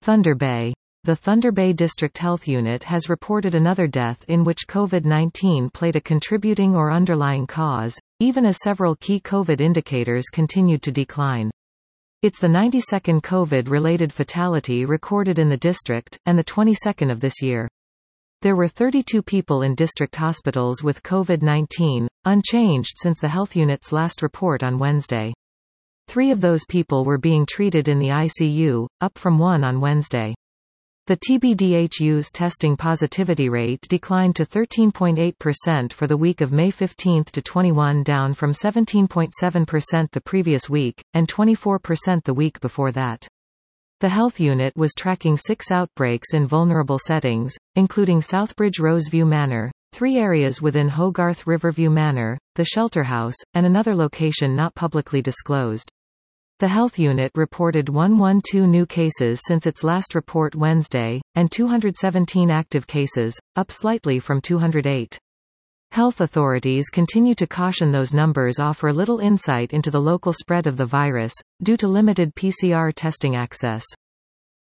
Thunder Bay. The Thunder Bay District Health Unit has reported another death in which COVID-19 played a contributing or underlying cause, even as several key COVID indicators continued to decline. It's the 92nd COVID-related fatality recorded in the district, and the 22nd of this year. There were 32 people in district hospitals with COVID-19, unchanged since the health unit's last report on Wednesday. 3 of those people were being treated in the ICU, up from 1 on Wednesday. The TBDHU's testing positivity rate declined to 13.8% for the week of May 15 to 21, down from 17.7% the previous week, and 24% the week before that. The health unit was tracking 6 outbreaks in vulnerable settings, including Southbridge Roseview Manor, 3 areas within Hogarth Riverview Manor, the shelter house, and another location not publicly disclosed. The health unit reported 112 new cases since its last report Wednesday, and 217 active cases, up slightly from 208. Health authorities continue to caution those numbers offer little insight into the local spread of the virus, due to limited PCR testing access.